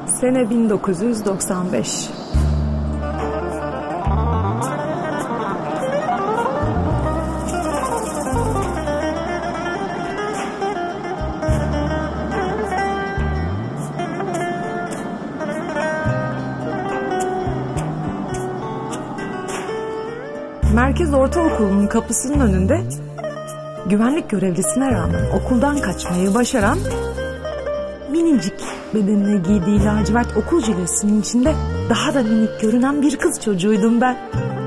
Sene 1995. Merkez Ortaokulu'nun kapısının önünde güvenlik görevlisine rağmen okuldan kaçmayı başaran, minicik bedenine giydiği lacivert okul jilesinin içinde daha da minik görünen bir kız çocuğuydum ben.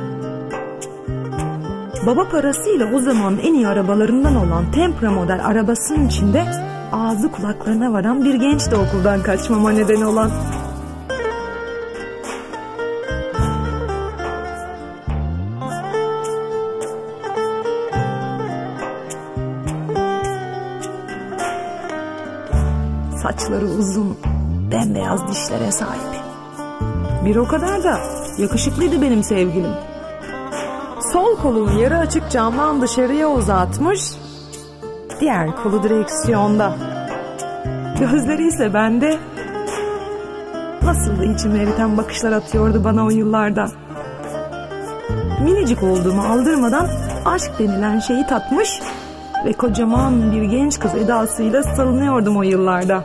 Baba parasıyla o zaman en iyi arabalarından olan Tempra model arabasının içinde ağzı kulaklarına varan bir genç de okuldan kaçmama neden olan. Saçları uzun, bembeyaz dişlere sahip. Bir o kadar da yakışıklıydı benim sevgilim. Sol kolunu yarı açık camdan dışarıya uzatmış, diğer kolu direksiyonda. Gözleri ise bende. Nasıl da içimi eriten bakışlar atıyordu bana o yıllarda. Minicik olduğumu aldırmadan aşk denilen şeyi tatmış ve kocaman bir genç kız edasıyla salınıyordum o yıllarda.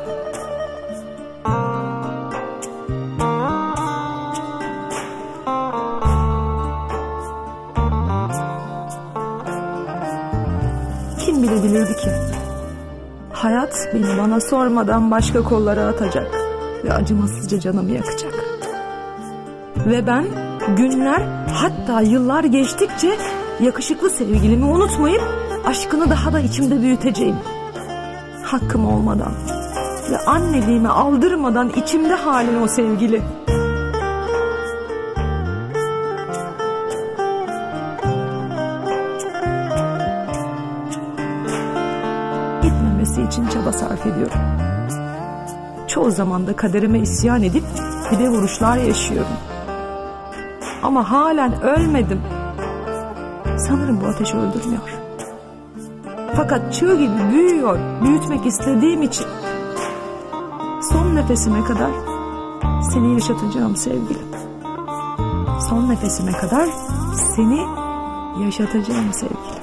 Kim bilebilirdi ki hayat beni bana sormadan başka kollara atacak ve acımasızca canımı yakacak. Ve ben günler, hatta yıllar geçtikçe yakışıklı sevgilimi unutmayıp aşkını daha da içimde büyüteceğim. Hakkım olmadan ve anneliğimi aldırmadan içimde halen o sevgili. Gitmemesi için çaba sarf ediyorum. Çoğu zaman da kaderime isyan edip dibe vuruşlar yaşıyorum. Ama halen ölmedim. Sanırım bu ateş öldürmüyor. Fakat çığ gibi büyüyor, büyütmek istediğim için. Son nefesime kadar seni yaşatacağım sevgilim. Son nefesime kadar seni yaşatacağım sevgilim.